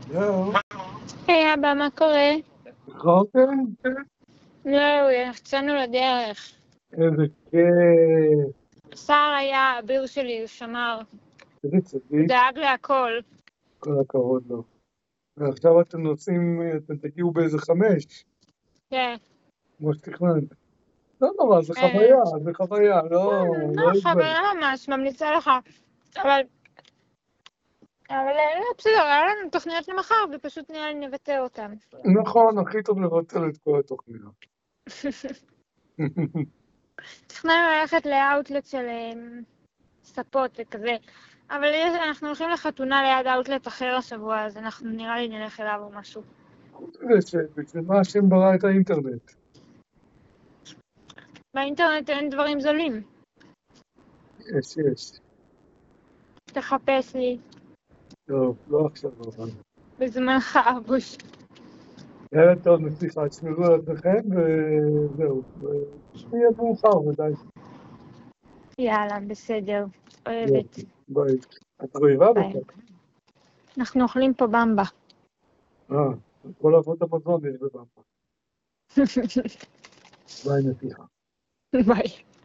זהו, היי אבא, מה קורה? זכרתם? לא, יצאנו לדרך. איזה כיף, שר היה האביר שלי, הוא שמר. איזה הוא צדיק, דאג להכל. כל הכבוד לו. ועכשיו אתם נוסעים, אתם תגיעו באיזה 5, כן. כמו שתכננת. לא נורא, זה חוויה, לא לא, יגבל. חוויה ממש, ממליצה לך. אבל לא, בסדר, היה לנו תוכניות למחר, ופשוט נראה לי נבטא אותן. נכון, הכי טוב לבטל את כל התוכניות. תכננו ללכת לאאוטלט של ספות וכזה. אבל אנחנו הולכים לחתונה ליד אאוטלט אחר השבוע, אז אנחנו נראה לי נלך אליו או משהו. חוץ מזה שבשביל מה השם ברא את האינטרנט? באינטרנט אין דברים זולים. יש. תחפש לי טוב, לא עכשיו אבל. בזמנך אבוש. יאללה טוב, נצליחה, תשמרו על עצמכם וזהו. יהיה מאוחר ודאי. יאללה, בסדר. אוהבת. יופי, ביי. את רעיבה ביי. בכלל? אנחנו אוכלים פה במבה. כל אבות המזון יש בבמבה. ביי נתיחה. ביי.